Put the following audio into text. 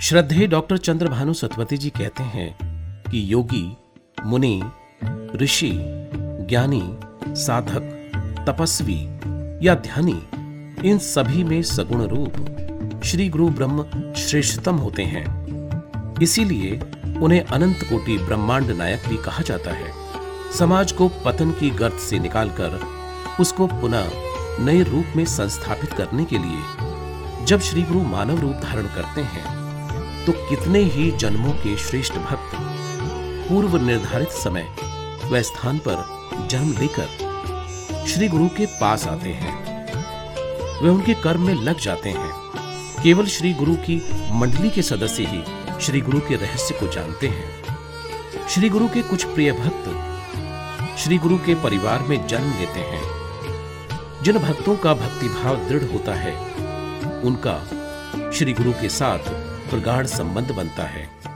श्रद्धेय डॉक्टर चंद्रभानु सतपथी जी कहते हैं कि योगी, मुनि, ऋषि, ज्ञानी, साधक, तपस्वी या ध्यानी, इन सभी में सगुण रूप श्री गुरु ब्रह्म श्रेष्ठतम होते हैं। इसीलिए उन्हें अनंत कोटि ब्रह्मांड नायक भी कहा जाता है। समाज को पतन की गर्त से निकालकर उसको पुनः नए रूप में संस्थापित करने के लिए जब श्री गुरु मानव रूप धारण करते हैं तो कितने ही जन्मों के श्रेष्ठ भक्त पूर्व निर्धारित समय व स्थान पर जन्म लेकर श्री गुरु के पास आते हैं। वे उनके कर्म में लग जाते हैं। केवल श्री गुरु की मंडली के सदस्य ही श्री गुरु के रहस्य को जानते हैं। श्री गुरु के कुछ प्रिय भक्त श्री गुरु के परिवार में जन्म लेते हैं। जिन भक्तों का भक्तिभाव दृढ़ होता है उनका श्री गुरु के साथ प्रगाढ़ संबंध बनता है।